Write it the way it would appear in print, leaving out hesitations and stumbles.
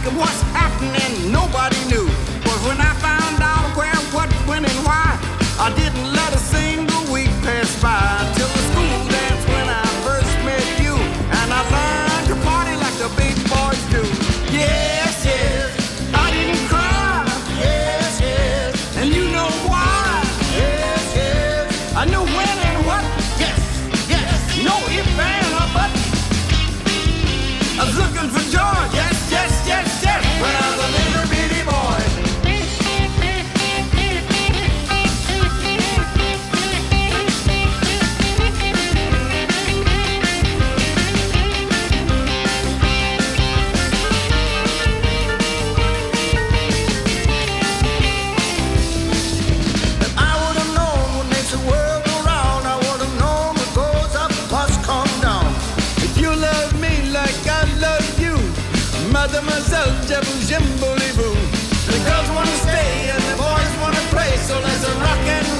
what's happening, nobody knew. But when I found out where, what, when, and why, I didn't let a single week pass by till the school dance when I first met you. And I learned to party like the big boys do. Yes, yes, I didn't cry. Yes, yes, and you know why. Yes, yes, I knew when and what. Yes, yes, no if and a but. I was looking for joy. Yes, yes, yes, yes, when I was a little bitty boy. If I would have known what makes the world go round, I would have known what goes up must come down. If you love me like I love you, Mademoiselle Jabou Jimbo Libou. The girls wanna stay and the boys wanna play, so let's rock and